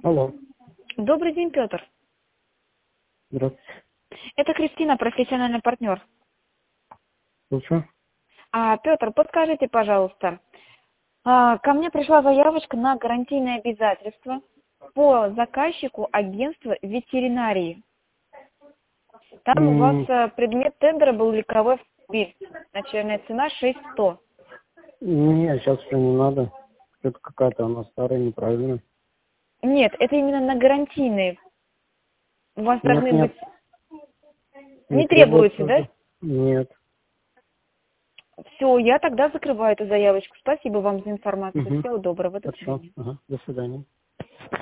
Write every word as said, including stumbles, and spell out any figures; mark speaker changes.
Speaker 1: Алло.
Speaker 2: Добрый день, Петр.
Speaker 1: Здравствуйте.
Speaker 2: Это Кристина, профессиональный партнер.
Speaker 1: Слушаю.
Speaker 2: А, Петр, подскажите, пожалуйста, а, ко мне пришла заявочка на гарантийное обязательство по заказчику агентства ветеринарии. Там у вас
Speaker 1: М,
Speaker 2: а, предмет тендера был легковой автомобиль. Начальная цена шесть тысяч сто.
Speaker 1: Не, сейчас все не надо. Это какая-то она старая, неправильная.
Speaker 2: Нет, это именно на гарантийные. У вас
Speaker 1: Нет,
Speaker 2: должны
Speaker 1: нет,
Speaker 2: быть...
Speaker 1: не
Speaker 2: Не требуется,
Speaker 1: требуется.
Speaker 2: да?
Speaker 1: Да? Нет.
Speaker 2: Все, я тогда закрываю эту заявочку. Спасибо вам за информацию.
Speaker 1: Угу.
Speaker 2: Всего доброго. До
Speaker 1: Хорошо.
Speaker 2: свидания.
Speaker 1: Ага. До свидания.